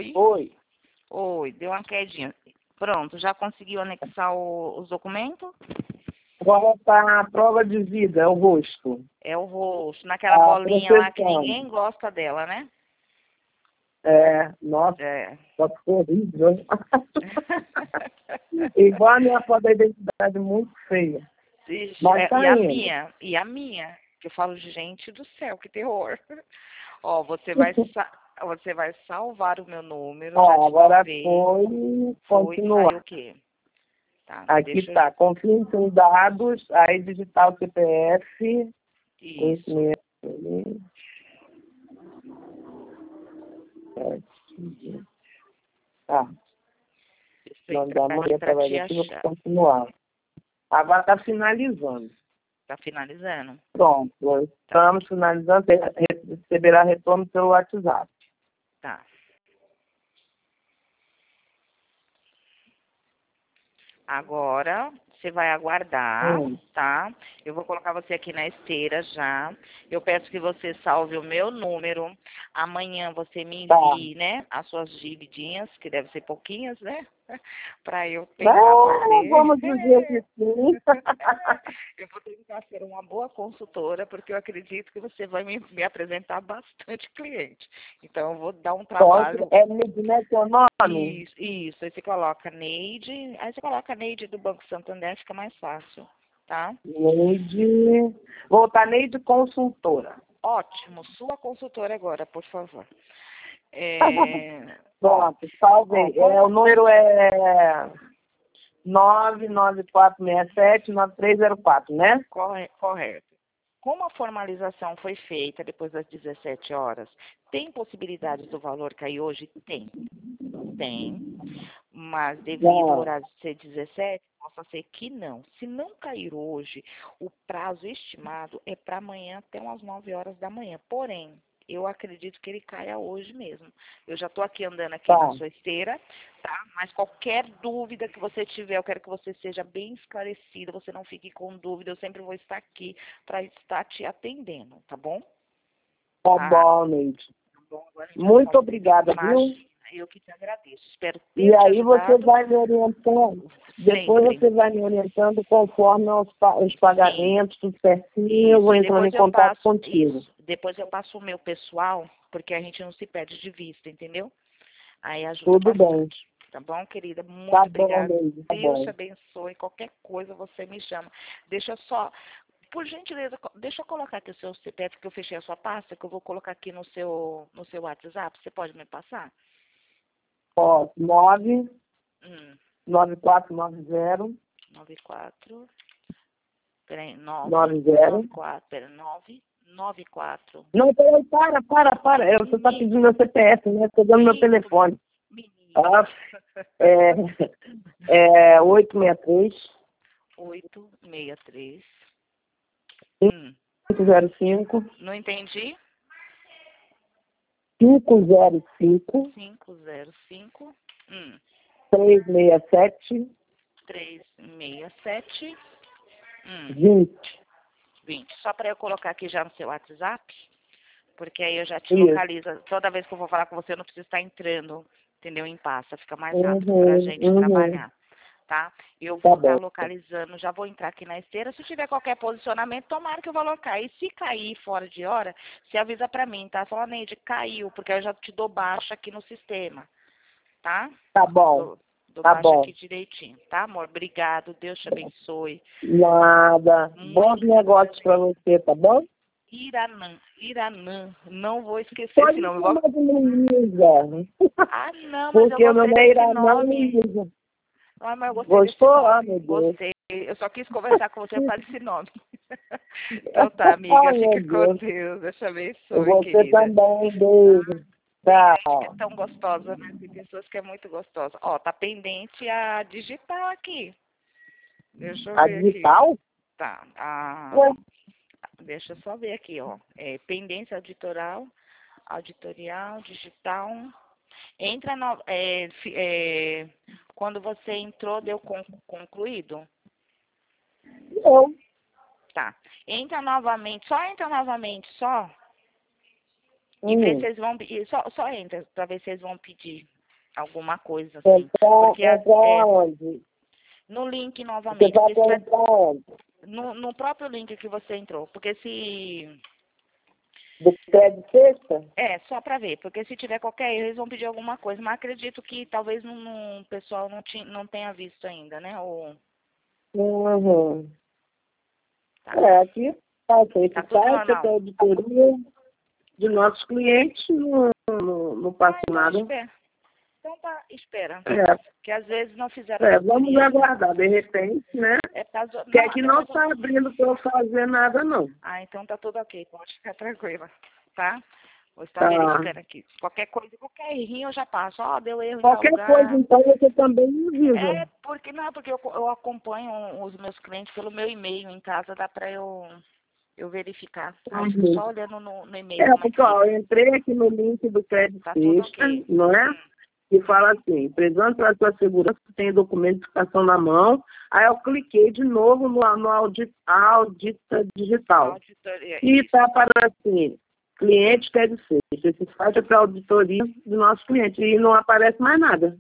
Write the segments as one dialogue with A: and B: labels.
A: Oi?
B: Oi.
A: Oi, deu uma quedinha. Pronto, já conseguiu anexar os documentos?
B: Agora está a prova de vida, é o rosto.
A: É o rosto, naquela
B: A
A: bolinha lá que
B: proteção.
A: ninguém gosta dela, né?
B: Nossa,
A: É.
B: foto horrível. Igual a minha foto da identidade, muito feia.
A: Ixi,
B: Mas tá indo.
A: e a minha, que eu falo, gente do céu, que terror. Ó, você vai salvar o meu número, já te
B: Agora
A: salvei.
B: foi continuar.
A: Saiu o quê? Tá,
B: Aqui está, confia em seus dados, aí digitar o CPF,
A: Isso.
B: conhecimento. Tá. Nome da mãe, vou continuar. Agora está finalizando.
A: Tá finalizando.
B: Pronto, estamos finalizando, receberá retorno pelo WhatsApp.
A: Tá. Agora, você vai aguardar, tá? Eu vou colocar você aqui na esteira já. Eu peço que você salve o meu número. Amanhã você me envie, né, as suas dividinhas, que devem ser pouquinhas, né? Para eu tentar fazer.
B: Vamos dizer que sim.
A: Eu vou tentar ser uma boa consultora, porque eu acredito que você vai me apresentar bastante cliente. Então, eu vou dar um trabalho.
B: É Neide, né, seu nome?
A: Isso. Aí você coloca Neide. Aí você coloca Neide do Banco Santander, fica mais fácil, tá?
B: Neide. Vou botar Neide Consultora.
A: Ótimo. Sua consultora agora, por favor.
B: Pronto, salvei. O número é 99467-9304, né?
A: Correto. Como a formalização foi feita depois das 17 horas, tem possibilidade do valor cair hoje? Tem. Mas devido ao horário ser 17, possa ser que não. Se não cair hoje, o prazo estimado é para amanhã até umas 9 horas da manhã. Porém, eu acredito que ele caia hoje mesmo. Eu já estou aqui andando aqui na sua esteira, tá? Mas qualquer dúvida que você tiver, eu quero que você seja bem esclarecida, você não fique com dúvida, eu sempre vou estar aqui para estar te atendendo, tá bom?
B: Tá bom, Neide. Muito obrigada, viu?
A: Eu que te agradeço. Espero ter
B: E aí
A: ajudado.
B: você vai me orientando. Depois você vai me orientando conforme os pagamentos, tudo certinho. Eu vou entrando em contato contigo.
A: Isso. Depois eu passo o meu pessoal, porque a gente não se perde de vista, entendeu? Aí ajuda bastante. Tá bom, querida? Muito obrigada. Deus te abençoe. Qualquer coisa você me chama. Deixa só... Por gentileza, deixa eu colocar aqui o seu CPF, que eu fechei a sua pasta, que eu vou colocar aqui no seu WhatsApp. Você pode me passar?
B: 9490.
A: 94. Peraí, 994.
B: Não, peraí, para. Você está pedindo meu CPF, né? Estou dando meu telefone. É 863.
A: 863.
B: 505.
A: Não entendi.
B: 505.
A: 505.
B: 367.
A: 367.
B: 20.
A: Só para eu colocar aqui já no seu WhatsApp, porque aí eu já te localizo. Toda vez que eu vou falar com você, eu não preciso estar entrando, entendeu? Em pasta, fica mais rápido para a gente trabalhar, tá? Eu vou estar localizando, já vou entrar aqui na esteira. Se tiver qualquer posicionamento, tomara que o valor caia. E se cair fora de hora, você avisa para mim, tá? Fala, Neide, caiu, porque aí eu já te dou baixa aqui no sistema, tá?
B: Tá bom.
A: Dou baixa aqui direitinho, tá, amor? Obrigado, Deus te abençoe.
B: Nada. Bons negócios para você, tá bom?
A: Iranã. Não vou esquecer
B: esse
A: nome.
B: Não, mas
A: porque
B: eu gostei desse
A: nome. Mas eu gostei desse nome. Gostei. Eu só quis conversar com você por causa desse nome. Então tá, amiga. Fica com Deus. Deus te abençoe,
B: você
A: querida.
B: Também, beijo.
A: Tem gente que é tão gostosa, né? Tem pessoas que é muito gostosa. Ó, tá pendente a digital aqui. Deixa eu ver
B: digital?
A: aqui. Tá. Deixa eu só ver aqui, ó. Pendência auditorial, digital. Entra no, quando você entrou, deu concluído?
B: Não.
A: Tá. Entra novamente, só. E vê se eles vão pedir. Só entra para ver se eles vão pedir alguma coisa assim. Porque
B: onde?
A: No link novamente.
B: Você vai entrar onde?
A: No próprio link que você entrou. Porque se...
B: Do crédito sexta?
A: Só para ver. Porque se tiver qualquer erro, eles vão pedir alguma coisa. Mas acredito que talvez o pessoal não tenha visto ainda, né? Ou...
B: Uhum.
A: Tá.
B: Aqui está feito
A: Tá tudo
B: site,
A: normal.
B: a auditoria de nossos clientes, não passa nada.
A: Então tá, espera.
B: É.
A: Que às vezes não fizeram
B: Vamos aguardar, de repente, né? Porque aqui não está abrindo para eu fazer nada, não.
A: Então tá tudo ok, pode ficar tranquila, tá? Vou estar verificando aqui. Qualquer coisa, qualquer errinho eu já passo. Deu erro em tal lugar.
B: Qualquer coisa, então, você também me avisa.
A: Porque eu acompanho os meus clientes pelo meu e-mail em casa, dá para eu verificar. Só olhando no e-mail.
B: Porque, eu entrei aqui no link do crédito sexta, não é? E fala assim, prezando pela sua segurança, tem documento de identificação na mão. Aí eu cliquei de novo no Audita Digital. E está para assim, cliente crédito sexta. Esse site é para auditoria do nosso cliente. E não aparece mais nada.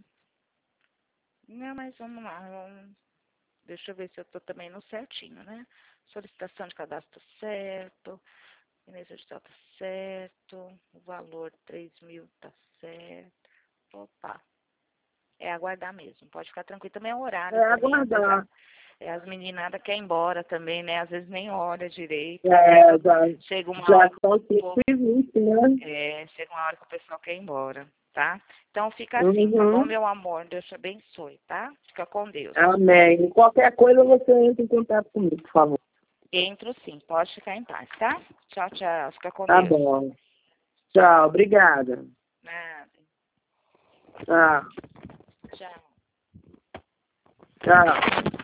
A: Não, mas vamos lá. Deixa eu ver se eu estou também no certinho, né? Solicitação de cadastro certo. Inência digital tá certo. O valor 3.000 tá certo. Opa. Aguardar mesmo. Pode ficar tranquilo. Também é o horário.
B: Aguardar.
A: As meninadas querem ir embora também, né? Às vezes nem olha direito. Chega uma
B: já
A: hora que
B: são 5h20, né?
A: chega uma hora que o pessoal quer ir embora, tá? Então fica assim, tá bom, meu amor? Deus te abençoe, tá? Fica com Deus.
B: Amém. Qualquer coisa você entra em contato comigo, por favor.
A: Entro sim, pode ficar em paz, tá? Tchau, tchau. Fica com
B: Tá
A: Deus.
B: bom. Tchau, obrigada.
A: Nada.
B: Tchau.
A: Tchau.
B: Tchau.